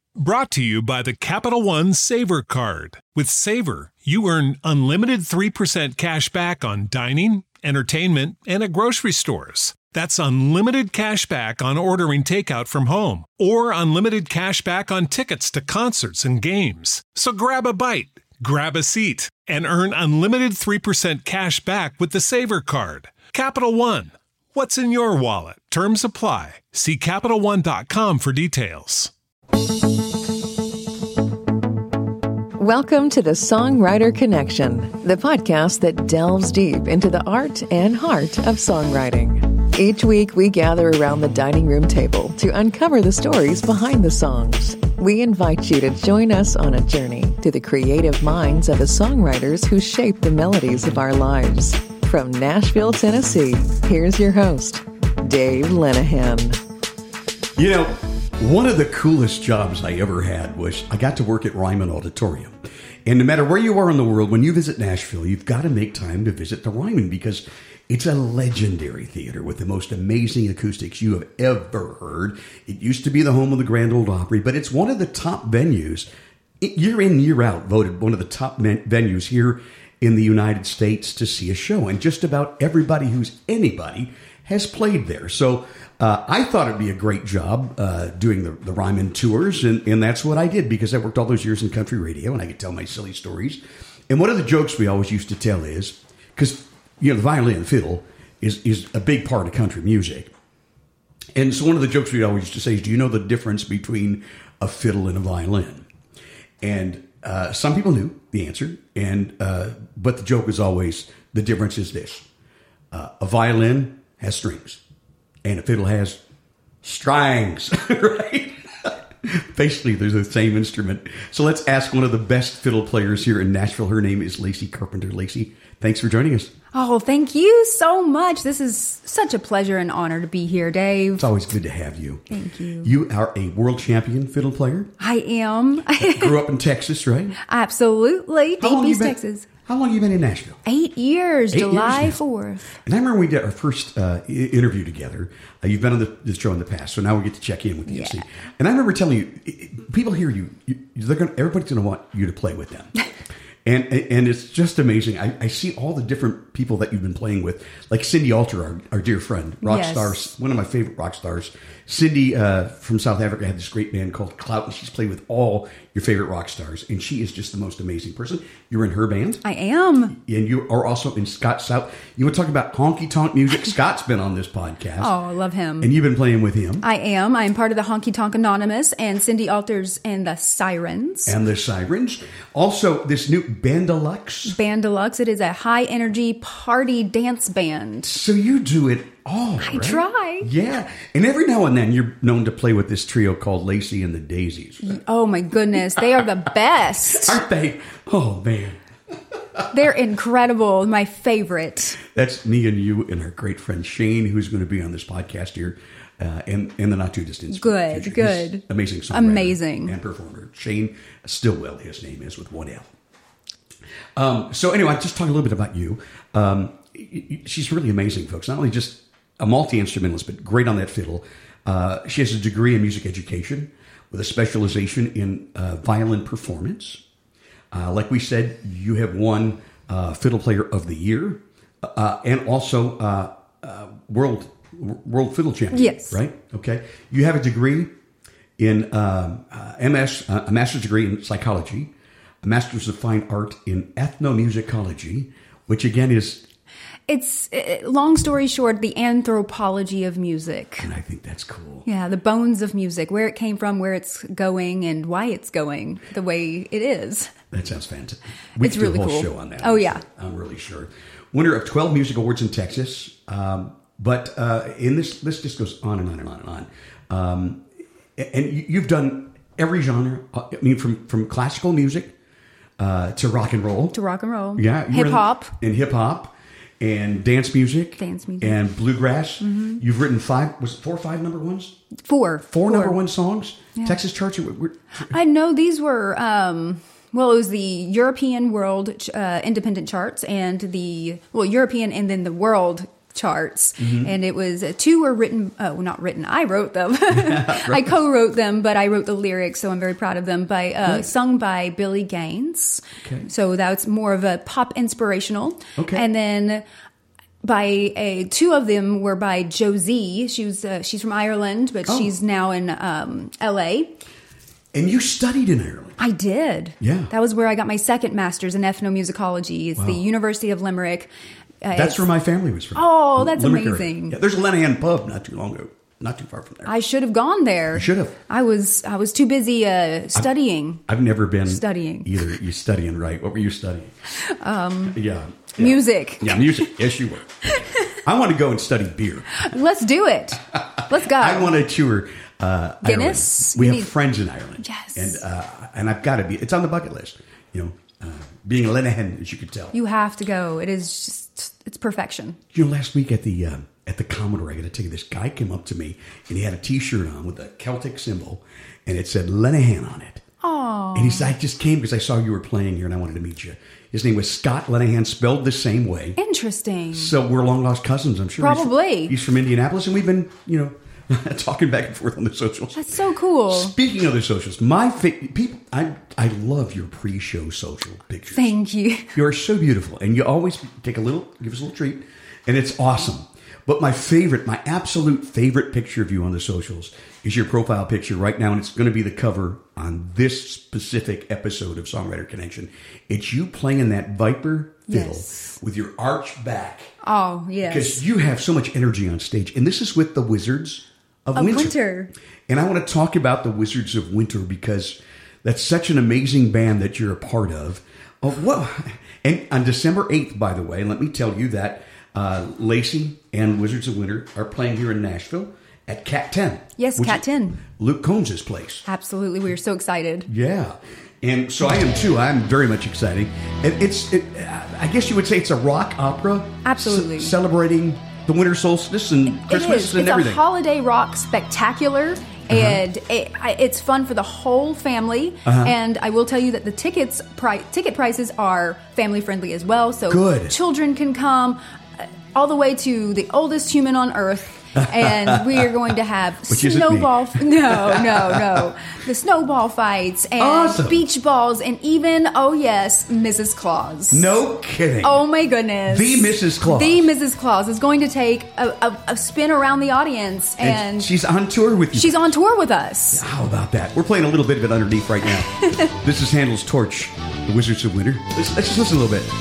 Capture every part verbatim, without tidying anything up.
Brought to you by the Capital One Savor Card. With Savor, you earn unlimited three percent cash back on dining, entertainment, and at grocery stores. That's unlimited cash back on ordering takeout from home, or unlimited cash back on tickets to concerts and games. So grab a bite, grab a seat, and earn unlimited three percent cash back with the Savor Card. Capital One. What's in your wallet? Terms apply. See Capital One dot com for details. Welcome to the Songwriter Connection, the podcast that delves deep into the art and heart of songwriting. Each week, we gather around the dining room table to uncover the stories behind the songs. We invite you to join us on a journey to the creative minds of the songwriters who shape the melodies of our lives. From Nashville, Tennessee, here's your host, Dave Lenahan. You know, one of the coolest jobs I ever had was I got to work at Ryman Auditorium. And no matter where you are in the world, when you visit Nashville, you've got to make time to visit the Ryman because it's a legendary theater with the most amazing acoustics you have ever heard. It used to be the home of the Grand Ole Opry, but it's one of the top venues, year in, year out, voted one of the top venues here in the United States to see a show. And just about everybody who's anybody has played there. So uh, I thought it'd be a great job uh, doing the, the Ryman tours, and, and that's what I did because I worked all those years in country radio, and I could tell my silly stories. And one of the jokes we always used to tell is, because, you know, the violin and fiddle is, is a big part of country music. And so one of the jokes we always used to say is, do you know the difference between a fiddle and a violin? And uh, some people knew the answer, and uh, but the joke was always, the difference is this. Uh, a violin has strings, and a fiddle has strings, right? Basically, they're the same instrument. So let's ask one of the best fiddle players here in Nashville. Her name is Lacey Carpenter. Lacey, thanks for joining us. Oh, thank you so much. This is such a pleasure and honor to be here, Dave. It's always good to have you. Thank you. You are a world champion fiddle player. I am. Grew up in Texas, right? Absolutely. Deep East Texas. How long have you been in Nashville? Eight years, Eight July years fourth. And I remember we did our first uh, I- interview together. Uh, you've been on the, this show in the past, so now we get to check in with you. Yeah. And, see. And I remember telling you, i- i- people hear you, you they're gonna, everybody's going to want you to play with them. And and it's just amazing. I, I see all the different people that you've been playing with, like Cindy Alter, our, our dear friend, rock Yes. stars, one of my favorite rock stars. Cindy uh, from South Africa had this great band called Clout, and she's played with all your favorite rock stars, and she is just the most amazing person. You're in her band. I am. And you are also in Scott South. You want to talk about honky tonk music? Scott's been on this podcast. Oh, I love him. And you've been playing with him. I am. I'm part of the Honky Tonk Anonymous and Cindy Alters and the Sirens. And the Sirens. Also, this new Bandalux. Band Deluxe. It is a high energy party dance band. So you do it all, I right? try. Yeah. And every now and then you're known to play with this trio called Lacey and the Daisies. Right? Oh my goodness. They are the best. Aren't they? Oh, man. They're incredible. My favorite. That's me and you and our great friend Shane, who's going to be on this podcast here uh, in, in the not too distant Good, future. good. He's amazing songwriter. Amazing. And performer. Shane Stillwell, his name is, with one L. Um, so anyway, just talk a little bit about you. Um, she's really amazing, folks. Not only just a multi-instrumentalist, but great on that fiddle. Uh, she has a degree in music education with a specialization in uh, violin performance. Uh, like we said, you have won uh, Fiddle Player of the Year uh, and also uh, uh, World World Fiddle Champion. Yes. Right? Okay. You have a degree in um, uh, M S, uh, a master's degree in psychology, a master's of fine art in ethnomusicology, which again is... It's, uh, long story short, the anthropology of music. And I think that's cool. Yeah, the bones of music, where it came from, where it's going, and why it's going the way it is. That sounds fantastic. We It's could do really a whole cool. show on that. Oh, I'm yeah. sure. I'm really sure. Winner of twelve music awards in Texas. Um, but uh, in this list just goes on and on and on and on. Um, and you- you've done every genre. I mean, from, from classical music uh, to rock and roll. To rock and roll. Yeah. you were in- Hip-hop. And hip-hop. And dance music. Dance music. And bluegrass. Mm-hmm. You've written five, was it four or five number ones? Four. Four, number one songs? Yeah. Texas charts? We're, we're, I know these were, um, well, it was the European World uh, Independent Charts and the, well, European and then the World charts. Mm-hmm. And it was uh, two were written, oh, not written, I wrote them. Right. I co-wrote them, but I wrote the lyrics, so I'm very proud of them. By uh, cool. Sung by Billy Gaines. Okay. So that's more of a pop inspirational. Okay. And then by a, two of them were by Josie. She was uh, she's from Ireland, but oh. she's now in um, L A. And you studied in Ireland. I did. Yeah. That was where I got my second master's in ethnomusicology. It's wow. the University of Limerick. Uh, that's where my family was from. Oh, that's Limerick amazing. Yeah, there's a Lenahan pub not too long ago. Not too far from there. I should have gone there. You should have. I was I was too busy uh, studying. I've, I've never been studying either. You studying, right? What were you studying? Um, yeah, yeah. Music. Yeah, music. Yes, you were. I want to go and study beer. Let's do it. Let's go. I want to tour uh, Guinness. Ireland. We you have need... friends in Ireland. Yes, and uh, and I've got to be. It's on the bucket list. You know, uh, being a Lenahan, as you could tell. You have to go. It is just it's perfection. You know, last week at the. Uh, At the Commodore, I got to tell you, this guy came up to me and he had a T-shirt on with a Celtic symbol, and it said Lenahan on it. Oh! And he said, "I just came because I saw you were playing here, and I wanted to meet you." His name was Scott Lenahan, spelled the same way. Interesting. So we're long lost cousins, I'm sure. Probably. He's from, he's from Indianapolis, and we've been, you know, talking back and forth on the socials. That's so cool. Speaking of the socials, my fa- people, I I love your pre-show social pictures. Thank you. You are so beautiful, and you always take a little, give us a little treat, and it's awesome. But my favorite, my absolute favorite picture of you on the socials is your profile picture right now, and it's going to be the cover on this specific episode of Songwriter Connection. It's you playing that Viper fiddle yes. with your arched back. Oh, yes. Because you have so much energy on stage. And this is with the Wizards of, of Winter. Winter. And I want to talk about the Wizards of Winter because that's such an amazing band that you're a part of. Oh, what? And on December eighth, by the way, let me tell you that Uh, Lacey and Wizards of Winter are playing here in Nashville at Cat ten. Yes, Cat ten. Luke Combs' place. Absolutely. We are so excited. Yeah. And so I am too. I'm very much excited. It, it's, it, I guess you would say it's a rock opera. Absolutely. C- celebrating the winter solstice and Christmas it is. and it's everything. It's a holiday rock spectacular. Uh-huh. And it, it's fun for the whole family. Uh-huh. And I will tell you that the tickets pri- ticket prices are family friendly as well. So Good. Children can come all the way to the oldest human on earth. And we are going to have Which snowball. No, no, no. The snowball fights and awesome. beach balls and even, oh yes, Missus Claus. No kidding. Oh my goodness. The Missus Claus. The Missus Claus is going to take a, a, a spin around the audience. And, and she's on tour with you. She's on tour with us. How about that? We're playing a little bit of it underneath right now. This is Handel's Torch, the Wizards of Winter. Let's, let's just listen a little bit.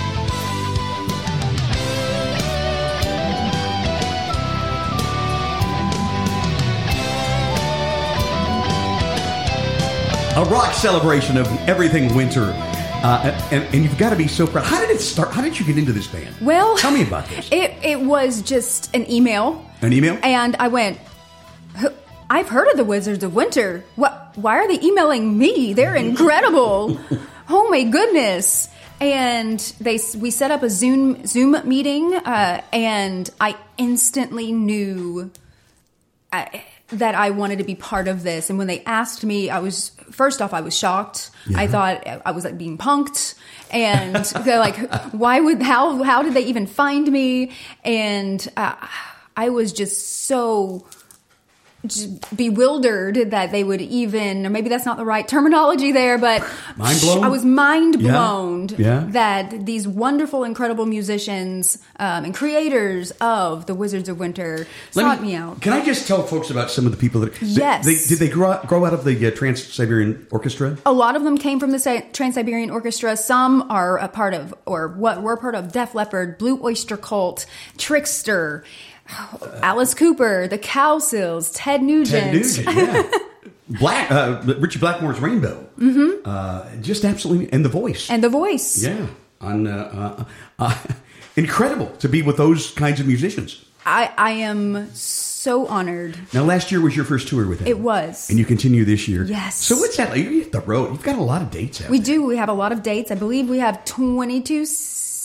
A rock celebration of everything winter. Uh, and, and you've got to be so proud. How did it start? How did you get into this band? Well, tell me about this. It, it was just an email. An email? And I went, I've heard of the Wizards of Winter. What? Why are they emailing me? They're incredible. Oh my goodness. And they we set up a Zoom Zoom meeting, uh, and I instantly knew I, that I wanted to be part of this. And when they asked me, I was, first off, I was shocked. Yeah. I thought I was like being punked. And they're like, why would, how, how did they even find me? And uh, I was just so just bewildered that they would even, or maybe that's not the right terminology there, but mind blown? I was mind blown yeah. Yeah. that these wonderful, incredible musicians um, and creators of the Wizards of Winter sought me, me out. Can I just tell folks about some of the people that? Yes. They, they, did they grow out, grow out of the uh, Trans-Siberian Orchestra? A lot of them came from the Trans-Siberian Orchestra. Some are a part of, or what were part of Def Leppard, Blue Oyster Cult, Trickster, Alice Cooper, the Cowsills, Ted Nugent. Ted Nugent, yeah. Black, uh, Richie Blackmore's Rainbow. Mm-hmm. Uh, just absolutely, and The Voice. And The Voice. Yeah. On, uh, uh, uh, incredible to be with those kinds of musicians. I, I am so honored. Now, last year was your first tour with them. It was. And you continue this year. Yes. So what's that like? You hit the road. You've got a lot of dates out We there. do. We have a lot of dates. I believe we have twenty-two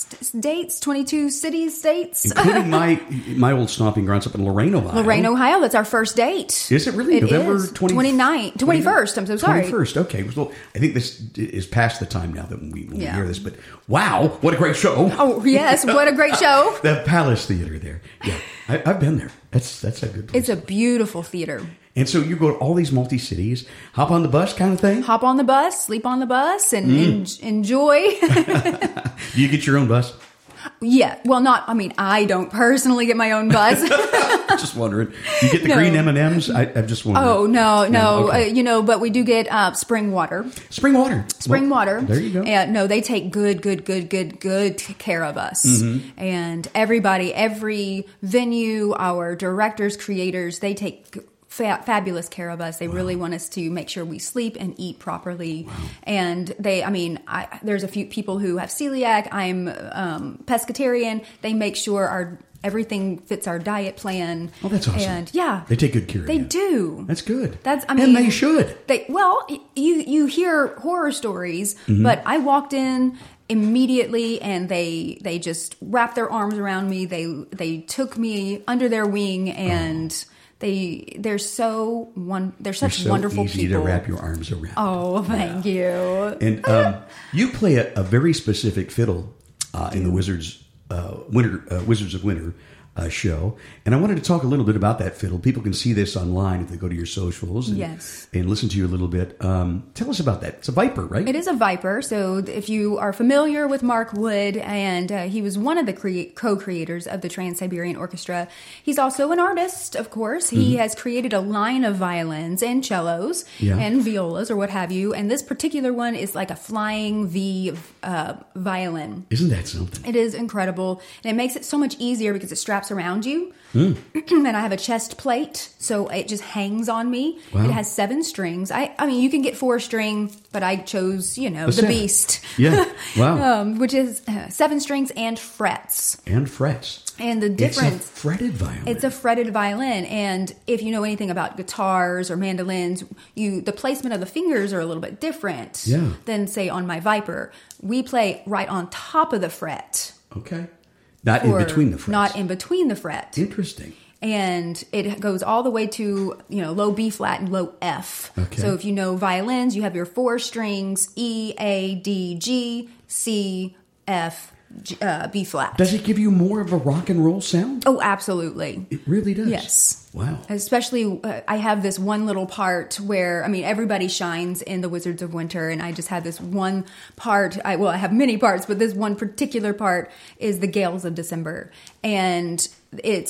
states, twenty-two cities, states. Including my my old stomping grounds up in Lorain, Ohio. Lorain, Ohio. That's our first date. Is it really? It November is. twenty, twenty-ninth, twenty-first. I'm so sorry. twenty-first. Okay. Well, I think this is past the time now that we, when Yeah. we hear this. But wow, what a great show. Oh, yes. What a great show. The Palace Theater there. Yeah. I, I've been there. That's that's a good place. It's a beautiful theater. And so you go to all these multi-cities, hop on the bus kind of thing? Hop on the bus, sleep on the bus, and mm. en- enjoy. Do you get your own bus? Yeah. Well, not, I mean, I don't personally get my own bus. Just wondering. You get the no. green M and M's? I, I'm just wondering. Oh, no, no. no okay. uh, you know, but we do get uh, spring water. Spring water. Spring well, water. There you go. And no, they take good, good, good, good, good care of us. Mm-hmm. And everybody, every venue, our directors, creators, they take Fa- fabulous care of us. They wow. really want us to make sure we sleep and eat properly. Wow. And they, I mean, I, there's a few people who have celiac. I'm um, pescatarian. They make sure our everything fits our diet plan. Oh, that's awesome. And yeah, they take good care of they you. They do. That's good. That's, I mean, and they should. They well, you you hear horror stories, mm-hmm. but I walked in immediately and they they just wrapped their arms around me. They they took me under their wing and. Oh. They they're so one they're such so wonderful easy people. to wrap your arms around. Oh, thank yeah. you. And um, you play a, a very specific fiddle uh, in the Wizards uh, Winter uh, Wizards of Winter uh, show, and I wanted to talk a little bit about that fiddle. People can see this online if they go to your socials and, yes. and listen to you a little bit. Um, tell us about that. It's a Viper, right? It is a Viper. So if you are familiar with Mark Wood, and uh, he was one of the crea- co-creators of the Trans-Siberian Orchestra. He's also an artist, of course. He mm-hmm. has created a line of violins and cellos yeah. and violas or what have you. And this particular one is like a flying V uh, violin. Isn't that something? It is incredible. And it makes it so much easier because it straps around you. Mm. And I have a chest plate, so it just hangs on me. Wow. It has seven strings. I, I mean, you can get four string, but I chose, you know, the, the beast. Yeah, wow. um, which is uh, seven strings and frets. And frets. And the difference... It's a fretted violin. It's a fretted violin. And if you know anything about guitars or mandolins, you the placement of the fingers are a little bit different yeah. than, say, on my Viper. We play right on top of the fret. Okay. Not in between the frets. Not in between the fret. Interesting. And it goes all the way to, you know, low B flat and low F. Okay. So if you know violins, you have your four strings, E, A, D, G, C, F, G, uh, B flat. Does it give you more of a rock and roll sound? Oh, absolutely. It really does? Yes. Wow. Especially, uh, I have this one little part where, I mean, everybody shines in the Wizards of Winter, and I just have this one part. I, well, I have many parts, but this one particular part is the Gales of December. And it's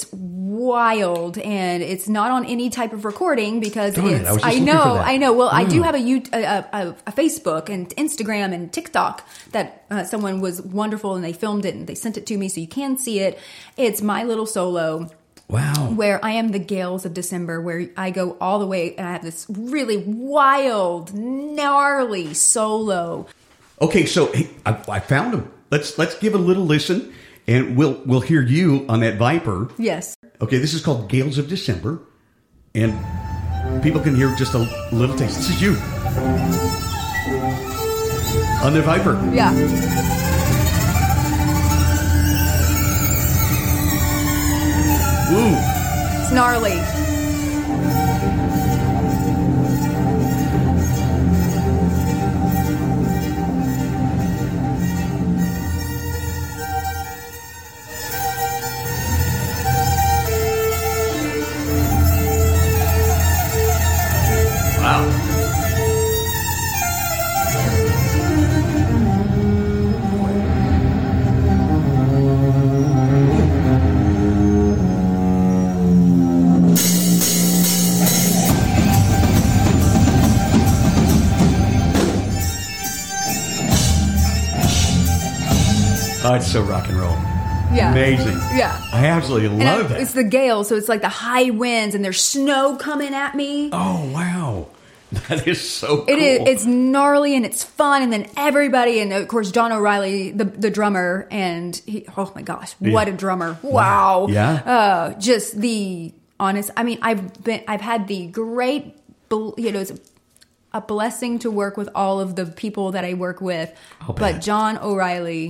wild, and it's not on any type of recording because Darn it's. It, I, was I just looking know, for that. I know. Well, wow. I do have a, a, a, a Facebook and Instagram and TikTok that uh, someone was wonderful, and they filmed it and they sent it to me, so you can see it. It's my little solo. Wow. Where I am the Gales of December, where I go all the way, and I have this really wild, gnarly solo. Okay, so hey, I, I found him. Let's let's give a little listen, and we'll we'll hear you on that Viper. Yes. Okay, this is called Gales of December, and people can hear just a little taste. This is you on the Viper. Yeah. Woo. It's gnarly. Wow. Oh, it's so rock and roll. Yeah. Amazing. Yeah. I absolutely And love I, it. It's the gale, so it's like the high winds, and there's snow coming at me. Oh, wow. That is so cool. It is. It's gnarly and it's fun, and then everybody, and of course John O'Reilly, the the drummer, and he, oh my gosh, what yeah. a drummer! Wow. Yeah. Uh, just the honest. I mean, I've been, I've had the great, you know, it's a blessing to work with all of the people that I work with, I'll but bet. John O'Reilly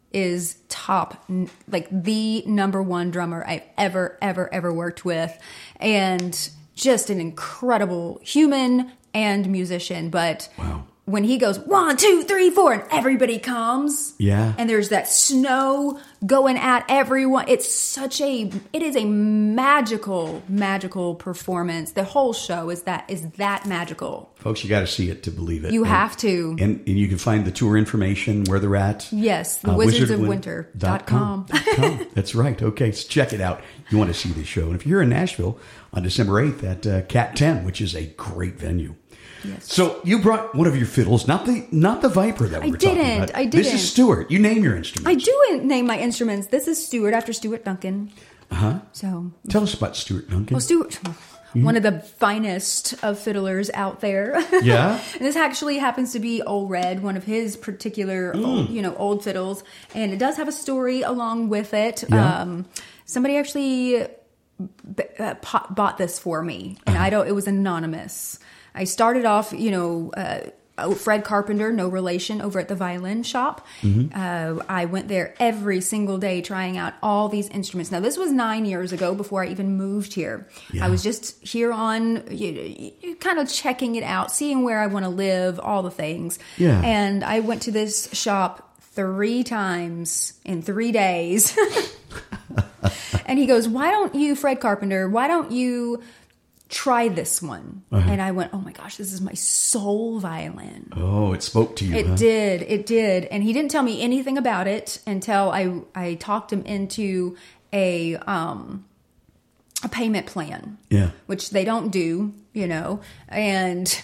is top, n- like the number one drummer I've ever, ever, ever worked with. And just an incredible human and musician. But wow. when he goes one, two, three, four, and everybody comes, yeah, and there's that snow going at everyone. It's such a, it is a magical, magical performance. The whole show is that is that magical. Folks, you got to see it to believe it. You and, have to, and, and you can find the tour information where they're at. Yes, the uh, wizards of winter dot com. That's right. Okay, so check it out. You want to see this show, and if you're in Nashville on December eighth at uh, Cat ten, which is a great venue. Yes. So you brought one of your fiddles, not the not the Viper that we I were talking didn't, about. I didn't. This is Stuart. You name your instruments. I do name my instruments. This is Stuart after Stuart Duncan. Uh huh. So tell us about Stuart Duncan. Well, Stuart, mm-hmm. one of the finest of fiddlers out there. Yeah. And this actually happens to be Old Red, one of his particular, mm. old, you know, old fiddles, and it does have a story along with it. Yeah. Um, somebody actually b- uh, po- bought this for me, and uh-huh. I don't. It was anonymous. I started off, you know, uh, Fred Carpenter, no relation, over at the violin shop. Mm-hmm. Uh, I went there every single day trying out all these instruments. Now, this was nine years ago before I even moved here. Yeah. I was just here on, you know, kind of checking it out, seeing where I want to live, all the things. Yeah. And I went to this shop three times in three days. And he goes, why don't you, Fred Carpenter, why don't you try this one? Uh-huh. And I went, oh my gosh, this is my soul violin. Oh, it spoke to you. It huh? did. It did. And he didn't tell me anything about it until I, I talked him into a, um, a payment plan. Yeah. Which they don't do, you know, and,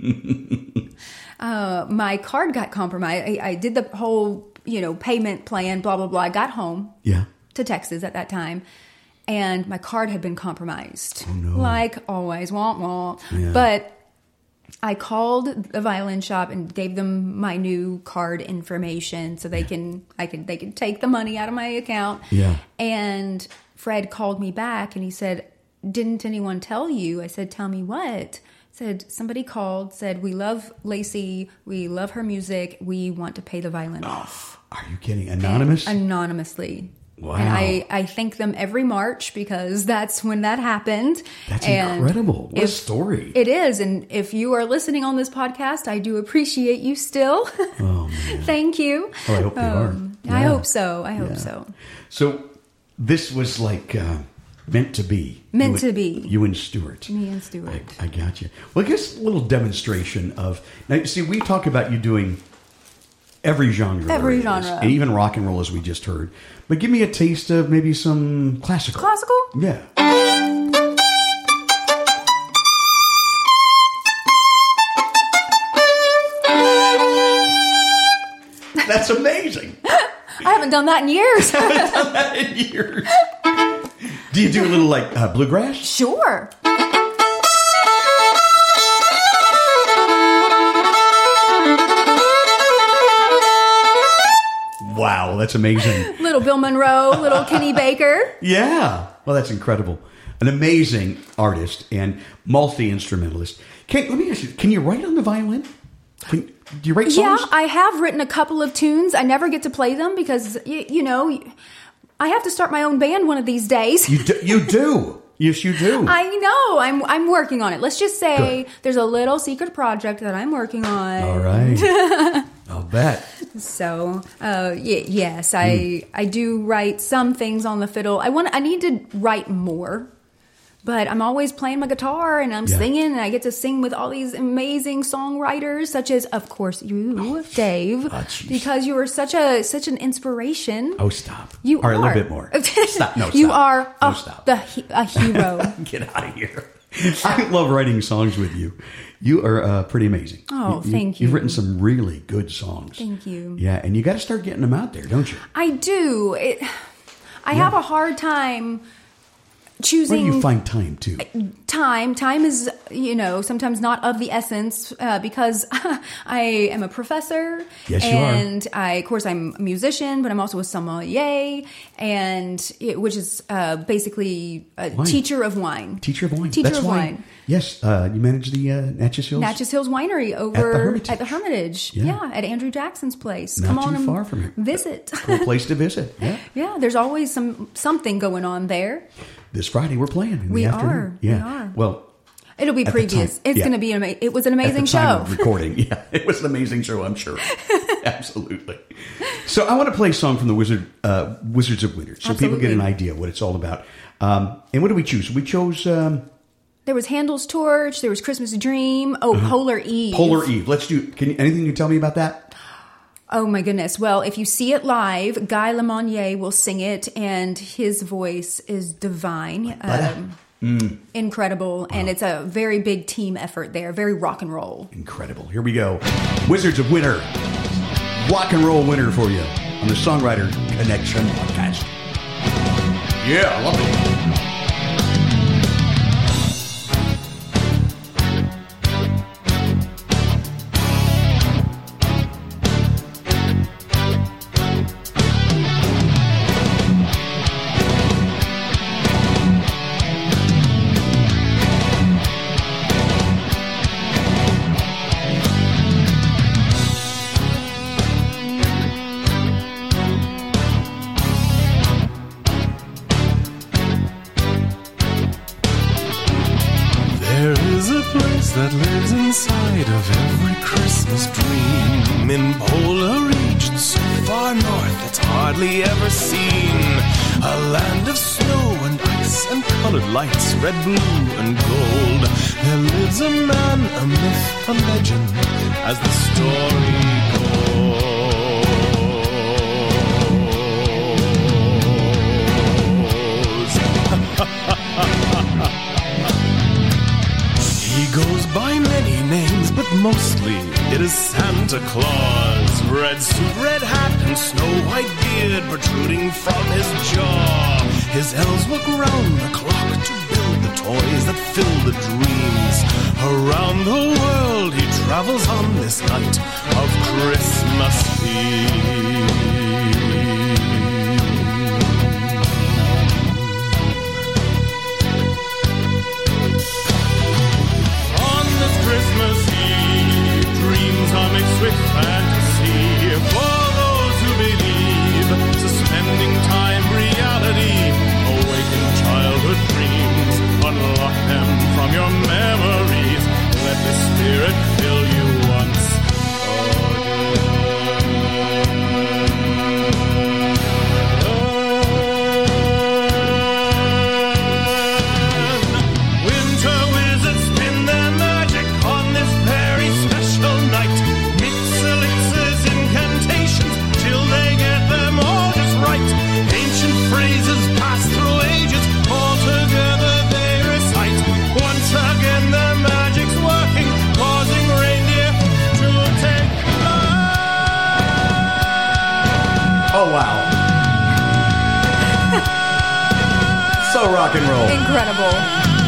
uh, my card got compromised. I, I did the whole, you know, payment plan, blah, blah, blah. I got home yeah. to Texas at that time. And my card had been compromised. Oh, no. Like always, womp womp. Yeah. But I called the violin shop and gave them my new card information so they yeah. can I could they could take the money out of my account. Yeah. And Fred called me back and he said, "Didn't anyone tell you?" I said, "Tell me what?" Said somebody called, said, "We love Lacey, we love her music, we want to pay the violin off." Are you kidding? Anonymous? And anonymously. Wow. And I, I thank them every March because that's when that happened. That's and incredible. What if, a story. It is. And if you are listening on this podcast, I do appreciate you still. Oh, man. Thank you. Oh, I hope they um, are. Yeah. I hope so. I hope yeah. so. So this was like uh, meant to be. Meant you to be. You and Stuart. Me and Stuart. I, I got you. Well, I guess a little demonstration of... Now, see, we talk about you doing every genre. Every there is, genre. and even rock and roll, as we just heard. But give me a taste of maybe some classical. Classical? Yeah. That's amazing. I haven't done that in years. I haven't done that in years. Do you do a little like uh, bluegrass? Sure. Wow, that's amazing. Little Bill Monroe, little Kenny Baker. Yeah. Well, that's incredible. An amazing artist and multi-instrumentalist. Can, let me ask you, can you write on the violin? Can, do you write songs? Yeah, I have written a couple of tunes. I never get to play them because, you, you know, I have to start my own band one of these days. You do. You do. Yes, you do. I know. I'm I'm working on it. Let's just say Good. There's a little secret project that I'm working on. All right. I'll bet. So, uh, y- yes, I mm. I do write some things on the fiddle. I want. I need to write more. But I'm always playing my guitar and I'm yeah. singing, and I get to sing with all these amazing songwriters, such as, of course, you, oh, Dave, oh, because you are such a such an inspiration. Oh, stop! You all right, are a little bit more. Stop! No, stop. You are no, a, stop. the a hero. Get out of here! I love writing songs with you. You are uh, pretty amazing. Oh, you, thank you. You've written some really good songs. Thank you. Yeah, and you got to start getting them out there, don't you? I do. It, I yeah. have a hard time choosing. Where do you find time to? Time time. Time is, you know, sometimes not of the essence uh, because I am a professor. Yes, you and are. I, of course, I'm a musician, but I'm also a sommelier, and it, which is uh, basically a Wine. teacher of wine. Teacher of wine. Teacher That's of why, wine. Yes, uh, you manage the uh, Natchez Hills? Natchez Hills Winery over At the Hermitage. At the Hermitage. Yeah. Yeah, at Andrew Jackson's place. Not Come too on and far from here. visit. Cool place to visit. Yeah. Yeah, there's always some something going on there. This Friday we're playing in We the are. afternoon. We Yeah. are. Well, It'll be At the previous. time, It's yeah. going to be an ama- it was an amazing at the time show. of recording. Yeah, it was an amazing show, I'm sure. Absolutely. So I want to play a song from the Wizard uh, Wizards of Winter so people get an Absolutely. idea what it's all about. Um, and what did we choose? We chose um, There was Handel's Torch. There was Christmas Dream. Oh, Polar Eve. Uh-huh. Polar Eve. Let's do. Can you, anything you can tell me about that? Oh my goodness. Well, if you see it live, Guy Lemonnier will sing it, and his voice is divine. Um, Mm. Incredible. And it's a very big team effort there. Very rock and roll. Incredible. Here we go. Wizards of Winter. Rock and roll winter for you on the Songwriter Connection podcast. Yeah, I love it. That lives inside of every Christmas dream, in polar regions so far north it's hardly ever seen. A land of snow and ice and colored lights, red, blue, and gold. There lives a man, a myth, a legend, as the story goes. He goes by many names, but mostly it is Santa Claus. Red suit, red hat, and snow-white beard protruding from his jaw. His elves work round the clock to build the toys that fill the dreams. Around the world he travels on this night of Christmas Eve. Christmas Eve, dreams are mixed with fantasy. For those who believe, suspending time, reality, awaken childhood dreams, unlock them from your memories. Let the spirit fill you once Oh, wow. So rock and roll. Incredible.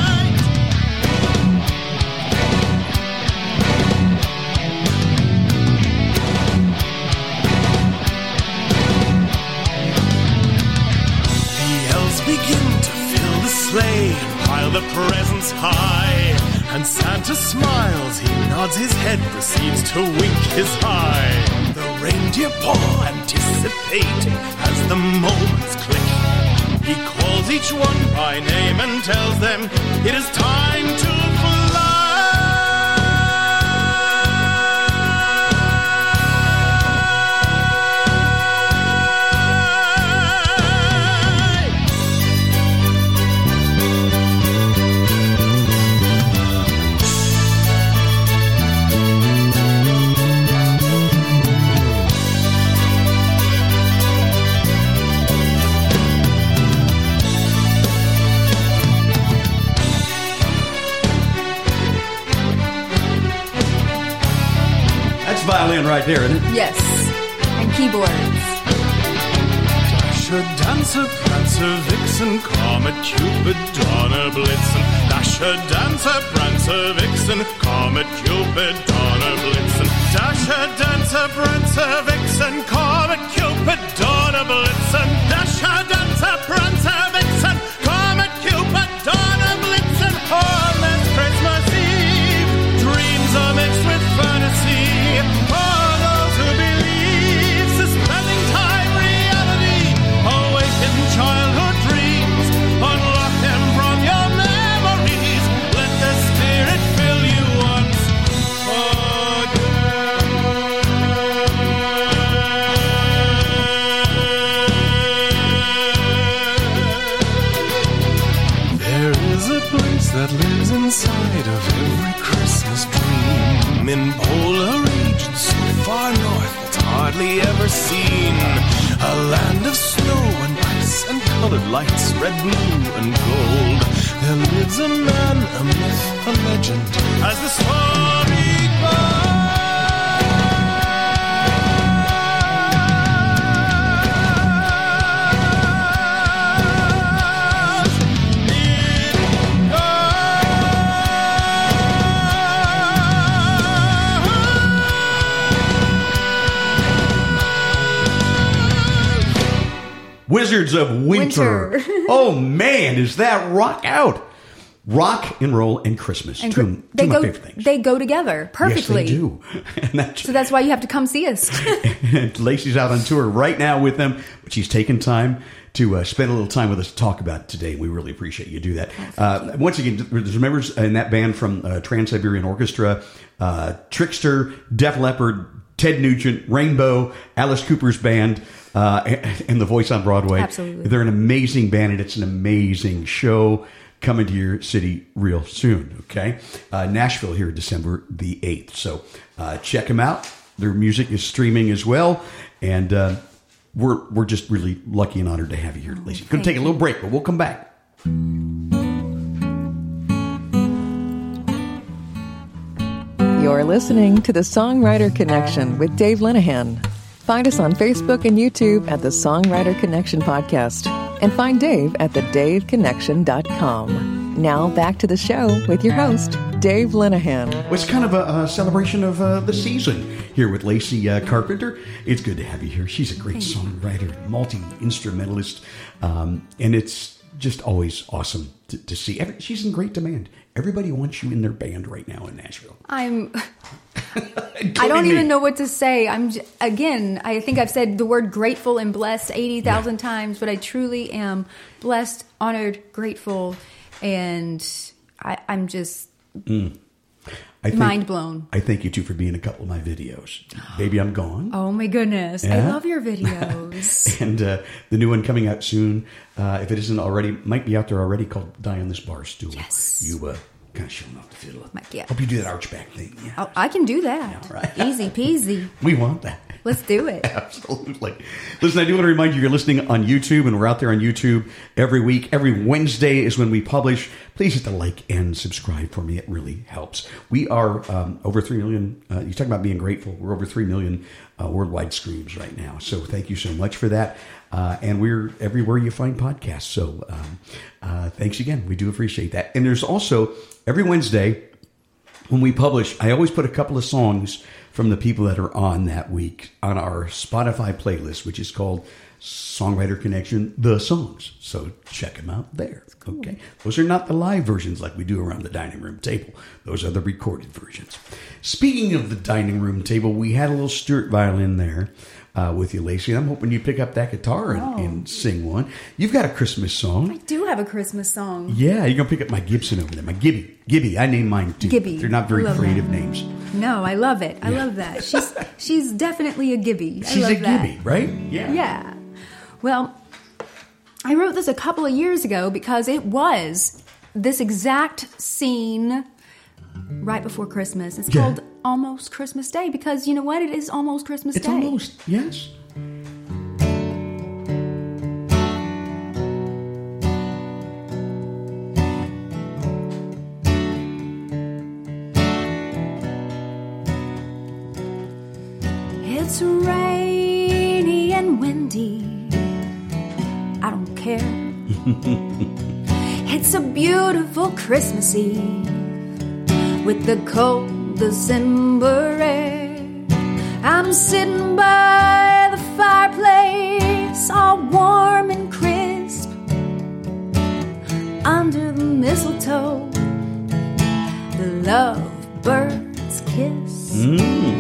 The elves begin to fill the sleigh and pile the presents high. And Santa smiles, he nods his head, proceeds to wink his eye. The reindeer paw, anticipating as the moments click. He calls each one by name and tells them it is time to fly. Violin right there, isn't it? Yes. And keyboards. Dasher, Dancer, Prancer, Vixen, Comet, Cupid, Donner, Blitzen, Dasher, Dancer, Prancer, Vixen, Comet, Cupid, Donner, Blitzen. Dasher, Dancer, Prancer, Vixen, Comet, Cupid, Donner, Blitzen. Dasher, Dancer, Prancer, Vixen, Comet, Cupid, Donner, Blitzen. All that's Christmas Eve. Dreams are mixed with fantasy. For those who believe, suspending time, reality. Awaken childhood dreams. Unlock them from your memories. Let the spirit fill you once again. There is a place that lives inside of every Christmas dream. In polar regions so far north it's hardly ever seen. A land of snow and ice and colored lights, red, blue, and gold. There lives a man, a myth, a legend, as the story goes. Wizards of Winter. Winter. Oh, man, is that rock out? Rock and roll and Christmas. And two, gr- two they of my go, favorite things. They go together perfectly. Yes, they do. And that's, So that's why you have to come see us. Lacey's out on tour right now with them, but she's taken time to uh, spend a little time with us to talk about it today. We really appreciate you do that. Oh, uh, once again, there's members in that band from uh, Trans-Siberian Orchestra, uh, Trickster, Def Leppard, Ted Nugent, Rainbow, Alice Cooper's band, uh, and The Voice on Broadway. Absolutely. They're an amazing band, and it's an amazing show coming to your city real soon, okay? Uh, Nashville here, December the eighth. So uh, check them out. Their music is streaming as well, and uh, we're we're just really lucky and honored to have you here, Lacey. Going to take a little break, but we'll come back. You're listening to The Songwriter Connection with Dave Linehan. Find us on Facebook and YouTube at The Songwriter Connection Podcast. And find Dave at the dave connection dot com. Now back to the show with your host, Dave Linehan. Well, it's kind of a, a celebration of uh, the season here with Lacey uh, Carpenter. It's good to have you here. She's a great songwriter, multi-instrumentalist, um, and it's just always awesome to, to see. Every, she's in great demand. Everybody wants you in their band right now in Nashville. I'm. I don't even know what to say. I'm j- again. I think I've said the word grateful and blessed eighty thousand yeah. times, but I truly am blessed, honored, grateful, and I, I'm just mm. I think, mind blown. I thank you too for being in a couple of my videos. Baby, I'm Gone. Oh my goodness, yeah. I love your videos. And uh, the new one coming out soon, uh, if it isn't already, might be out there already, called Die on This Bar Stool. Yes. You uh, kind of showing off the fiddle. Yeah. Hope you do that archback thing. Yeah. Oh, I can do that. Yeah, right. Easy peasy. We want that. Let's do it. Absolutely. Listen, I do want to remind you, you're listening on YouTube, and we're out there on YouTube every week. Every Wednesday is when we publish. Please hit the like and subscribe for me. It really helps. We are um, over three million. Uh, you talk about being grateful. We're over three million uh, worldwide streams right now. So thank you so much for that. Uh, and we're everywhere you find podcasts. So um, uh, thanks again. We do appreciate that. And there's also every Wednesday when we publish, I always put a couple of songs from the people that are on that week on our Spotify playlist, which is called Songwriter Connection, The Songs. So check them out there. Cool. Okay. Those are not the live versions like we do around the dining room table. Those are the recorded versions. Speaking of the dining room table, we had a little Stewart violin there uh, with you, Lacey. I'm hoping you pick up that guitar and, oh. and sing one. You've got a Christmas song. I do have a Christmas song. Yeah, you're going to pick up my Gibson over there. My Gibby. Gibby. I named mine too. Gibby. They're not very Love creative that. names. No, I love it. I Yeah. love that. She's she's definitely a Gibby. I She's love a that. Gibby, right? Yeah. Yeah. Well, I wrote this a couple of years ago because it was this exact scene right before Christmas. It's Yeah. called Almost Christmas Day because you know what? It is almost Christmas It's Day. almost, yes. It's rainy and windy. I don't care. It's a beautiful Christmas Eve with the cold December air. I'm sitting by the fireplace, all warm and crisp, under the mistletoe, the lovebirds kiss. Mm.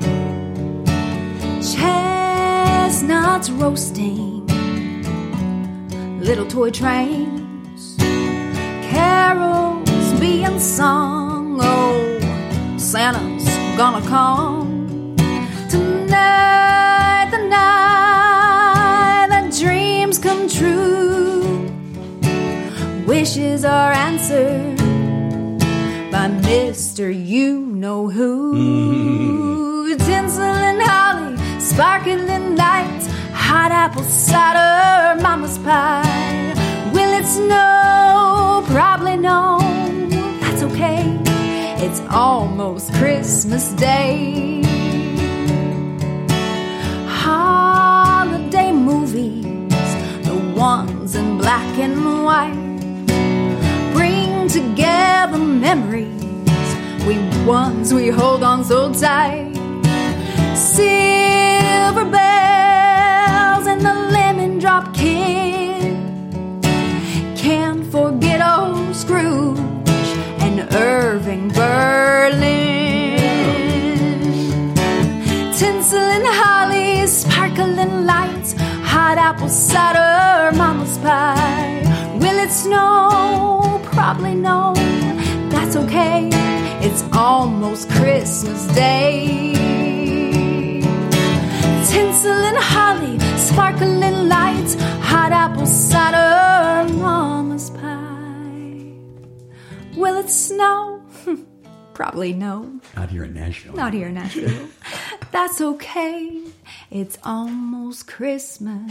Chestnuts roasting, little toy trains, carols being sung. Oh, Santa's gonna come tonight, the night that dreams come true. Wishes are answered by Mister You-Know-Who. Mm. Tinsel and holly, sparkling lights, hot apple cider, mama's pie. Will it snow? Probably no. That's okay. It's almost Christmas Day. Holiday movies, the ones in black and white, bring together memories, we ones we hold on so tight. Silver bells and the lemon drop kid, can't forget old Scrooge and Irving Berlin. Tinsel and holly, sparkling lights, hot apple cider, mama's pie. Will it snow? Probably no. That's okay. It's almost Christmas Day. Tinsel and holly, sparkling lights, hot apple cider, mama's pie. Will it snow? Probably no. Not here in Nashville. Not here in Nashville. That's okay. It's almost Christmas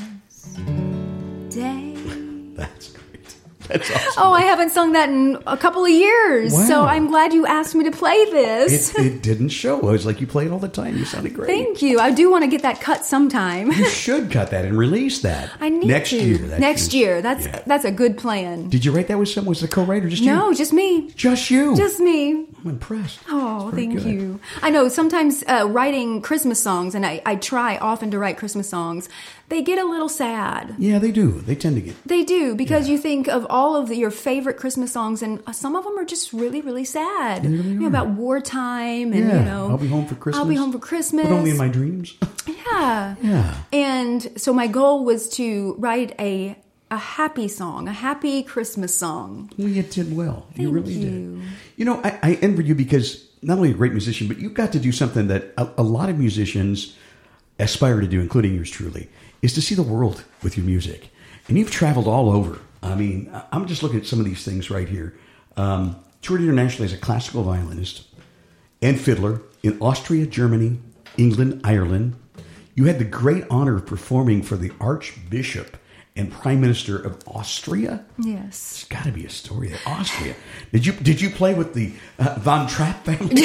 Day. That's great. That's awesome. Oh, I haven't sung that in a couple of years, Wow. so I'm glad you asked me to play this. It, it didn't show. It was like you play it all the time. You sounded great. Thank you. I do want to get that cut sometime. You should cut that and release that. I need next to. year. That's Next your- year. That's yeah. that's a good plan. Did you write that with someone? Was the co-writer just you? No, just me. Just you. Just me. I'm impressed. Oh, That's very thank good. you. I know sometimes uh, writing Christmas songs, and I, I try often to write Christmas songs, they get a little sad. Yeah, they do. They tend to get. They do, because Yeah. you think of all of the, your favorite Christmas songs, and uh, some of them are just really, really sad. They really you know, are. about wartime, and Yeah, you know, I'll be home for Christmas. I'll be home for Christmas. But only in my dreams. Yeah. Yeah. And so my goal was to write a a happy song, a happy Christmas song. Well, you did well. you Thank really you. did. You know, I, I envy you because not only a great musician, but you got to do something that a, a lot of musicians aspire to do, including yours truly, is to see the world with your music. And you've traveled all over. I mean, I- I'm just looking at some of these things right here. Um, toured internationally as a classical violinist and fiddler in Austria, Germany, England, Ireland. You had the great honor of performing for the Archbishop and Prime Minister of Austria. Yes. It's got to be a story of Austria. Did you did you play with the uh, Von Trapp family?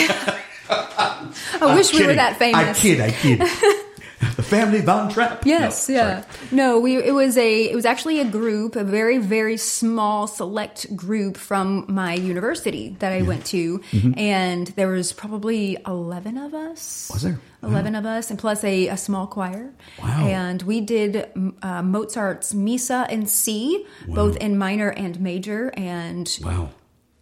I wish we were Kidding. that famous. I kid, I kid. The family Von Trapp. Yes, No, yeah. sorry. No, we it was a it was actually a group, a very very small select group from my university that I went to, and there was probably eleven of us. Was there? eleven of us, and plus a, a small choir. Wow. And we did uh, Mozart's Missa in C, both in minor and major, and Wow.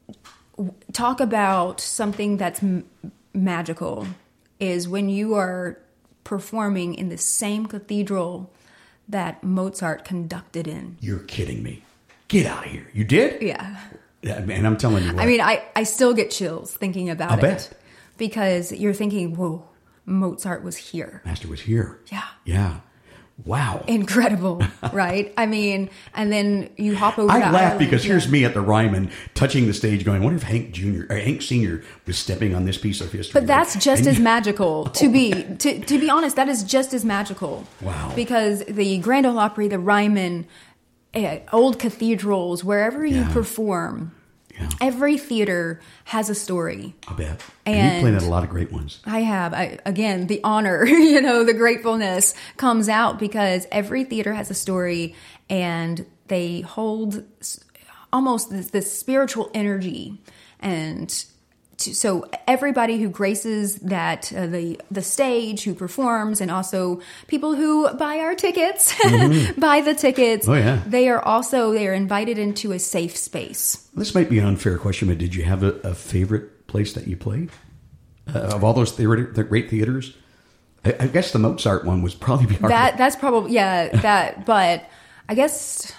talk about something that's m- magical is when you are performing in the same cathedral that Mozart conducted in. You're kidding me. Get out of here. You did? Yeah. Yeah, man, I'm telling you what. I mean, I, I still get chills thinking about I'll it. bet. Because you're thinking, whoa, Mozart was here. Master was here. Yeah. Yeah. Wow. Incredible, right? I mean, and then you hop over I to laugh Ireland. because Yeah. here's me at the Ryman touching the stage going, I wonder if Hank Junior or Hank Senior was stepping on this piece of history. But that's just And as you- magical to be to to be honest. That is just as magical. Wow. Because the Grand Ole Opry, the Ryman, uh, old cathedrals, wherever you Yeah. perform, Yeah. every theater has a story. I bet. And, you And- played at a lot of great ones. I have, I, again, the honor, you know, the gratefulness comes out because every theater has a story and they hold s- almost this, this spiritual energy. And to, so everybody who graces that uh, the the stage, who performs, and also people who buy our tickets, mm-hmm. buy the tickets. Oh, yeah. They are also they are invited into a safe space. This might be an unfair question, but did you have a, a favorite place that you played uh, of all those theater, the great theaters? I, I guess the Mozart one was probably hard. That that's probably yeah that, but I guess.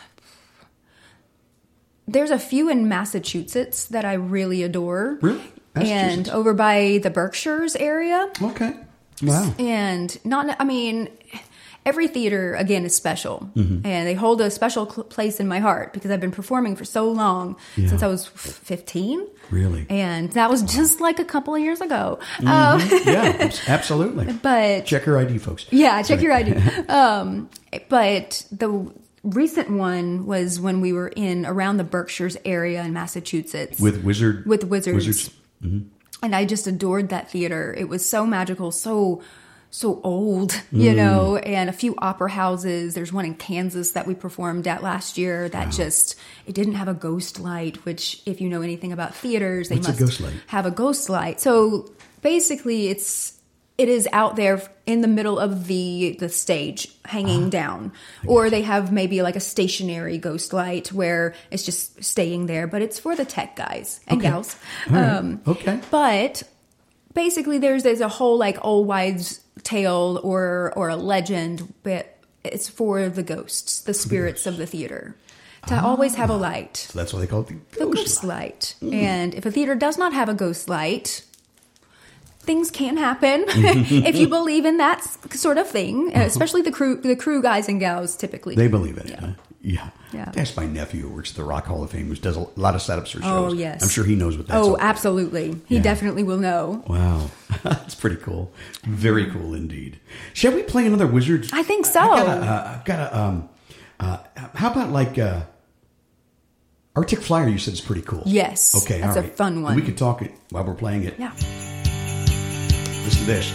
There's a few in Massachusetts that I really adore. Really? And over by the Berkshires area. Okay. Wow. And not, I mean, every theater, again, is special. Mm-hmm. And they hold a special cl- place in my heart because I've been performing for so long, yeah. since I was fifteen. Really? And that was just like a couple of years ago. Mm-hmm. Um, yeah, absolutely. But check your I D, folks. Yeah, check your I D. um, but the recent one was when we were in around the Berkshires area in Massachusetts with Wizard with Wizards, Wizards. Mm-hmm. And I just adored that theater. It was so magical, so so old, you mm. know. And a few opera houses. There's one in Kansas that we performed at last year that wow. just it didn't have a ghost light. Which, if you know anything about theaters, they What's must a ghost light? have a ghost light. So basically, it's. It is out there in the middle of the the stage, hanging uh, down. Or they have maybe like a stationary ghost light where it's just staying there. But it's for the tech guys and okay. gals. Right. Um, okay. But basically there's there's a whole like old wives' tale or, or a legend. But it's for the ghosts, the spirits of the theater. To ah, always have a light. So that's why they call it the ghost, the ghost light. light. Mm. And if a theater does not have a ghost light... Things can happen if you believe in that sort of thing, especially the crew, the crew guys and gals typically. They believe in it. Yeah. Huh? Yeah. yeah. That's my nephew who works at the Rock Hall of Fame, who does a lot of setups for shows. Oh, yes. I'm sure he knows what that's Oh, all about. absolutely. He yeah. definitely will know. Wow. That's pretty cool. Very cool indeed. Shall we play another Wizards? I think so. I've got a, uh, I've got a um, uh, how about like uh, Arctic Flyer, you said is pretty cool. Yes. Okay, That's all right. a fun one. And we can talk it while we're playing it. Yeah. Listen to this.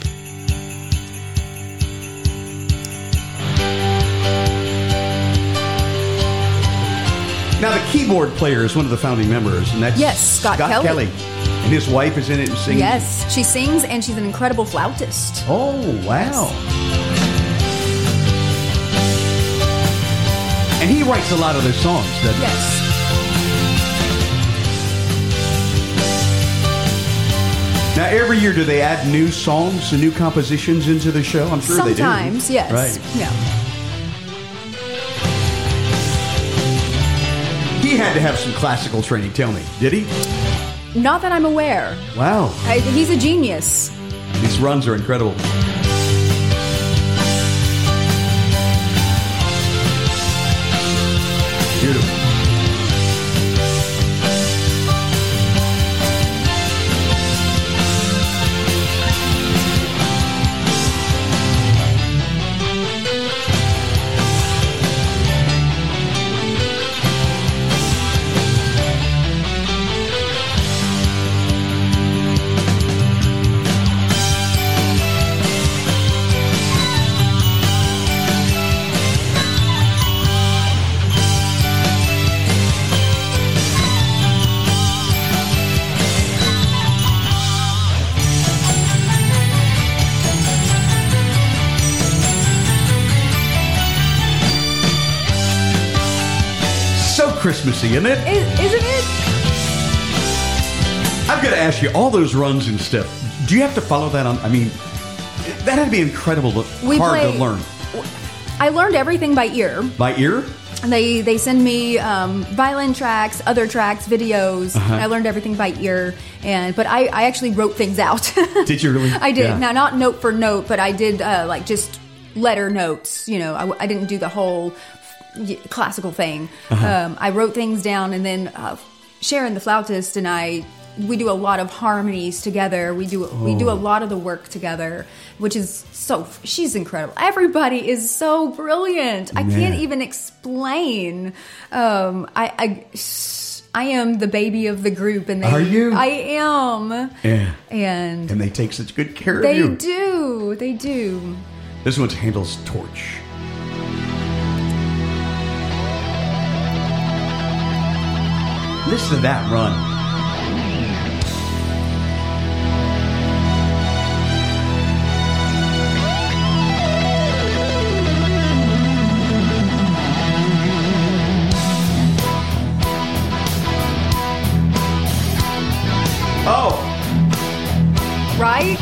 Now, the keyboard player is one of the founding members, and that's yes, Scott, Scott Kelly. Kelly. And his wife is in it and sings. Yes, she sings, and she's an incredible flautist. Oh, wow. Yes. And he writes a lot of their songs, doesn't he? Yes. Now, every year, do they add new songs and new compositions into the show? I'm sure Sometimes, they do. Sometimes, yes. Right. Yeah. He had to have some classical training, tell me. Did he? Not that I'm aware. Wow. I, he's a genius. These runs are incredible. Beautiful. Christmassy, isn't it? Is, isn't it? I've got to ask you, all those runs and stuff, do you have to follow that on? I mean, that had to be incredible, to, we hard play, to learn. I learned everything by ear. By ear? They they send me um, violin tracks, other tracks, videos. Uh-huh. I learned everything by ear, and but I, I actually wrote things out. Did you really? I did. Yeah. Now, not note for note, but I did uh, like just letter notes. You know, I, I didn't do the whole classical thing. Uh-huh. Um, I wrote things down, and then uh, Sharon, the flautist, and I, we do a lot of harmonies together. We do oh. we do a lot of the work together, which is so. She's incredible. Everybody is so brilliant. I Man. can't even explain. Um, I, I I am the baby of the group, and they, are you? I am. Yeah. And and they take such good care they of you. They do. They do. This one's Handel's Torch. Listen to that run. Oh. Right?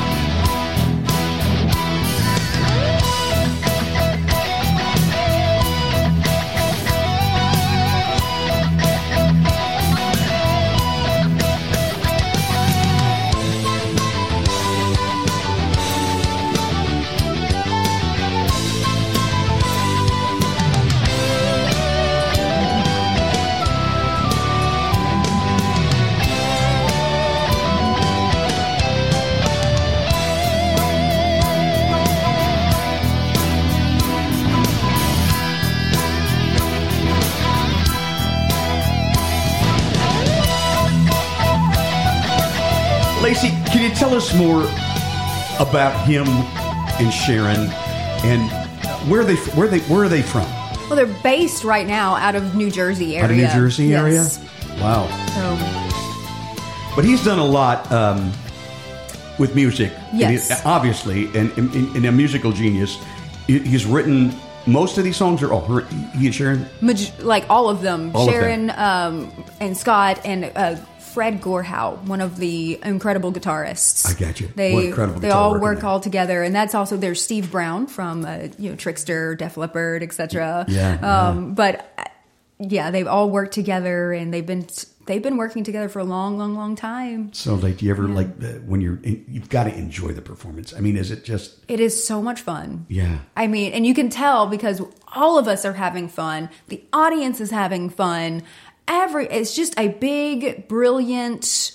Lacey, can you tell us more about him and Sharon, and where are they where are they where are they from? Well, they're based right now out of New Jersey area. Out of New Jersey yes. area? Wow. So, But he's done a lot um, with music. Yes. And he, obviously, and, and, and a musical genius. He- He's written most of these songs, are all her, he and Sharon? maj- like all of them. All of Sharon them. Um, and Scott and uh, Fred Gorhow, one of the incredible guitarists. I got you. They What incredible they guitar all work in work there. all together, and that's also there's Steve Brown from uh, you know Trickster, Def Leppard, et cetera. Yeah, Um, But uh, yeah, they've all worked together, and they've been they've been working together for a long, long, long time. So, like, do you ever, like, uh, when you're, in, you've got to enjoy the performance. I mean, is it just, It is so much fun. yeah. I mean, and you can tell because all of us are having fun. The audience is having fun. Every it's just a big, brilliant,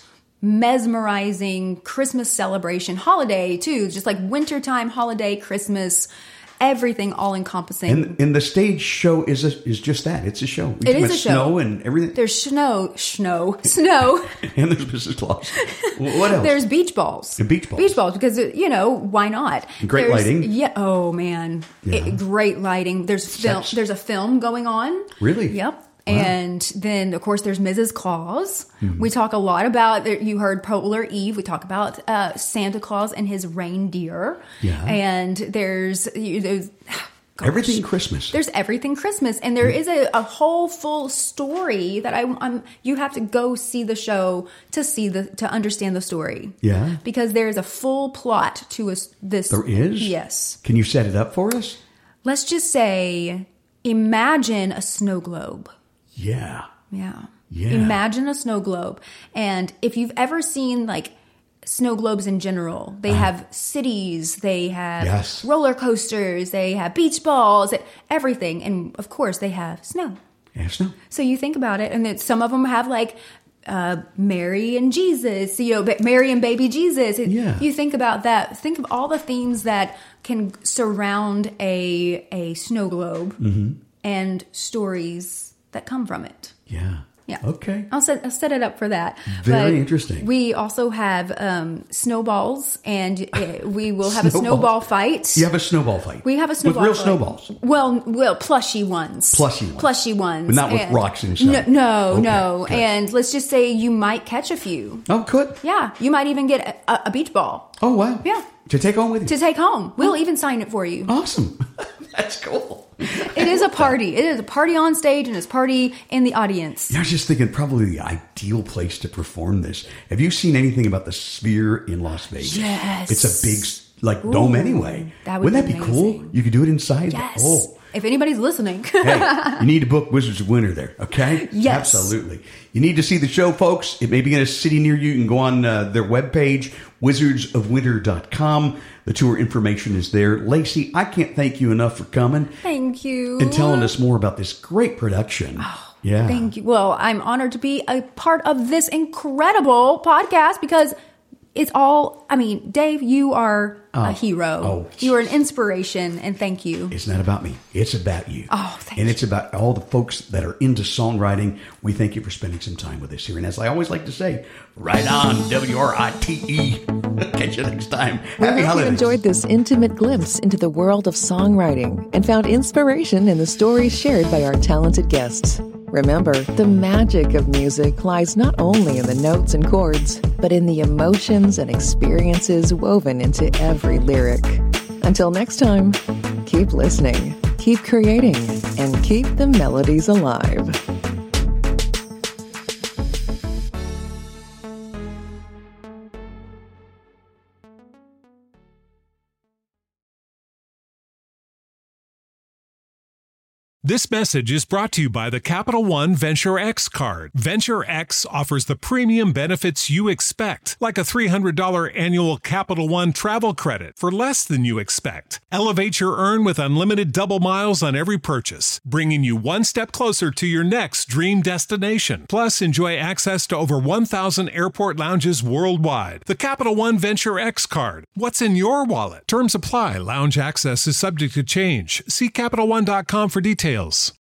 mesmerizing Christmas celebration holiday too. Just like wintertime holiday, Christmas, everything all encompassing. And, and the stage show is a, is just that. It's a show. We It talk is about a show. Snow and everything. There's snow, snow, snow. And there's Missus Claus. What else? There's beach balls. And beach balls. Beach balls because, you know, why not? Great There's- lighting. Yeah. Oh, man. Yeah. It- great lighting. There's film. Sets. There's a film going on. Really? Yep. And then, of course, there's Missus Claus. We talk a lot about, you heard Polar Eve. We talk about uh, Santa Claus and his reindeer. Yeah. And there's, you- there's gosh. Everything Christmas. There's everything Christmas, and there is a, a whole full story that I, I'm. You have to go see the show to see the to understand the story. Yeah. because there is a full plot to us. This There is? yes. Can you set it up for us? Let's just say, imagine a snow globe. Yeah. Yeah. Yeah. Imagine a snow globe, and if you've ever seen like snow globes in general, they have cities, they have Yes. roller coasters, they have beach balls, everything, and of course they have snow. Yeah, snow. So you think about it, and then some of them have like uh, Mary and Jesus, you know, ba- Mary and baby Jesus. It- Yeah. You think about that. Think of all the themes that can surround a a snow globe Mm-hmm. and stories that come from it. Yeah. Yeah. Okay. I'll set, I'll set it up for that. Very But interesting. We also have um, snowballs, and uh, we will have a Snowballs. snowball fight. You have a snowball fight. We have a snowball with real fight. snowballs. Well, well, plushy ones. Plushy ones. Plushy ones. But not with And- rocks inside. No, no, Okay, no. good. And let's just say you might catch a few. Oh, good. Yeah, you might even get a, a beach ball Oh, wow. Yeah. To take home with you. to take home. We'll even sign it for you. Awesome. That's cool. It is a party. It is a party on stage, and it's a party in the audience. I was just thinking, probably the ideal place to perform this. Have you seen anything about the Sphere in Las Vegas? Yes. It's a big, like, dome anyway. that would Wouldn't be that be cool? amazing. You could do it inside. Yes. Oh. If anybody's listening. Hey, you need to book Wizards of Winter there, okay? Yes. Absolutely. You need to see the show, folks. It may be in a city near you. You can go on uh, their webpage, wizards of winter dot com. The tour information is there. Lacey, I can't thank you enough for coming Thank you. and telling us more about this great production. yeah. Thank you. Well, I'm honored to be a part of this incredible podcast because it's all, I mean, Dave, you are a hero. Oh. You are an inspiration, and thank you. It's not about me. It's about you. Oh, thank And you. it's about all the folks that are into songwriting. We thank you for spending some time with us here. And as I always like to say, right on, W R I T E. Catch you next time. We Happy hope you holidays. enjoyed this intimate glimpse into the world of songwriting and found inspiration in the stories shared by our talented guests. Remember, the magic of music lies not only in the notes and chords, but in the emotions and experiences woven into every lyric. Until next time, keep listening, keep creating, and keep the melodies alive. This message is brought to you by the Capital One Venture X card. Venture X offers the premium benefits you expect, like a three hundred dollars annual Capital One travel credit for less than you expect. Elevate your earn with unlimited double miles on every purchase, bringing you one step closer to your next dream destination. Plus, enjoy access to over one thousand airport lounges worldwide. The Capital One Venture X card. What's in your wallet? Terms apply. Lounge access is subject to change. See Capital One dot com for details.